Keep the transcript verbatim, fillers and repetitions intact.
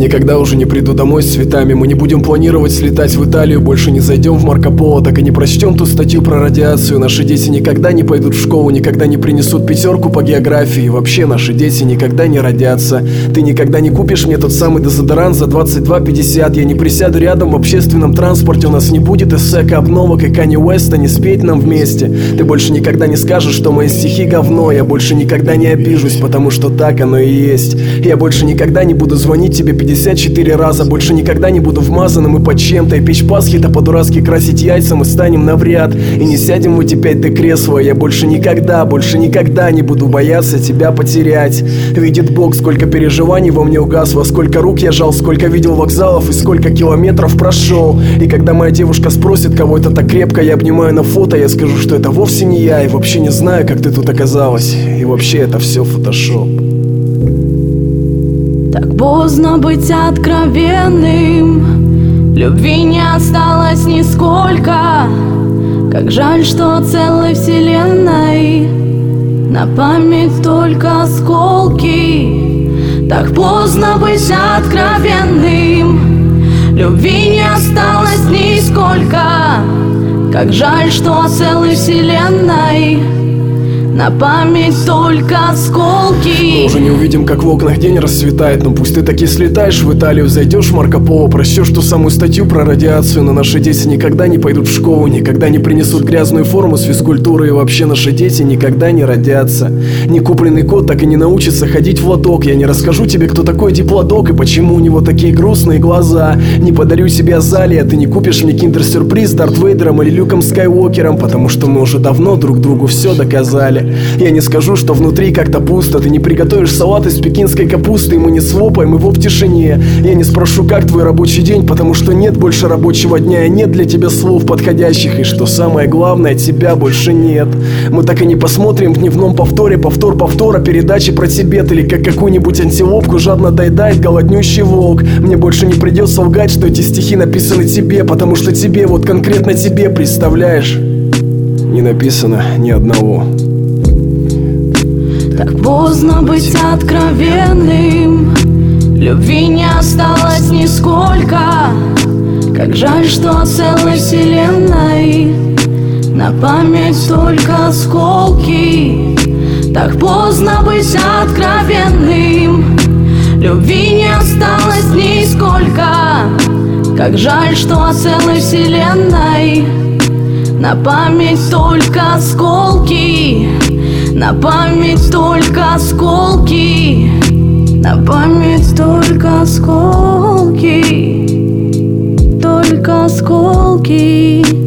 никогда уже не приду домой с цветами. Мы не будем планировать слетать в Италию, больше не зайдем в Марко Поло, так и не прочтем ту статью про радиацию. Наши дети никогда не пойдут в школу, никогда не принесут пятерку по географии. Вообще наши дети никогда не родятся. Ты никогда не купишь мне тот самый дезодорант за двадцать два пятьдесят. Я не присяду рядом в общественном транспорте. У нас не будет эссека обновок и Канье Уэста не спеть нам вместе. Ты больше никогда не скажешь, что мои стихи говно. Я больше никогда не обижусь, потому что так оно и есть. Я больше никогда не буду звонить тебе пятьдесят четыре раза. Больше никогда не буду вмазанным и под чем-то. И печь Пасхи-то по-дурацки красить яйца мы станем навряд. И не сядем в эти пять Д-кресла. Я больше никогда, больше никогда не буду бояться тебя потерять. Видит Бог, сколько переживаний во мне угасло, сколько рук я жал, сколько видел вокзалов и сколько километров прошел. И когда моя девушка спросит, кого это так крепко я обнимаю на фото, я скажу, что это вовсе не я. И вообще не знаю, как ты тут оказалась. И вообще это все фотошоп. Так поздно быть откровенным, любви не осталось нисколько. Как жаль, что целой вселенной на память только осколки. Так поздно быть откровенным, любви не осталось нисколько. Как жаль, что целой вселенной на память только осколки. Мы уже не увидим, как в окнах день расцветает. Но пусть ты таки слетаешь в Италию, зайдешь в Марко Поло, прочтешь ту самую статью про радиацию. Но наши дети никогда не пойдут в школу, никогда не принесут грязную форму с физкультуры. И вообще наши дети никогда не родятся. Некупленный кот так и не научится ходить в лоток. Я не расскажу тебе, кто такой диплодок и почему у него такие грустные глаза. Не подарю тебе Азалия, ты не купишь мне киндер-сюрприз с Дарт Вейдером или Люком Скайуокером, потому что мы уже давно друг другу все доказали. Я не скажу, что внутри как-то пусто. Ты не приготовишь салат из пекинской капусты, и мы не свопаем его в тишине. Я не спрошу, как твой рабочий день, потому что нет больше рабочего дня, и нет для тебя слов подходящих. И что самое главное, тебя больше нет. Мы так и не посмотрим в дневном повторе повтор повтора передачи про Тибет, или как какую-нибудь антилопку жадно доедает голоднющий волк. Мне больше не придется лгать, что эти стихи написаны тебе, потому что тебе, вот конкретно тебе, представляешь, не написано ни одного. Так поздно быть откровенным, любви не осталось нисколько. Как жаль, что целой вселенной на память только осколки. Так поздно быть откровенным, любви не осталось нисколько. Как жаль, что целой вселенной на память только осколки. На память только осколки. На память только осколки. Только осколки.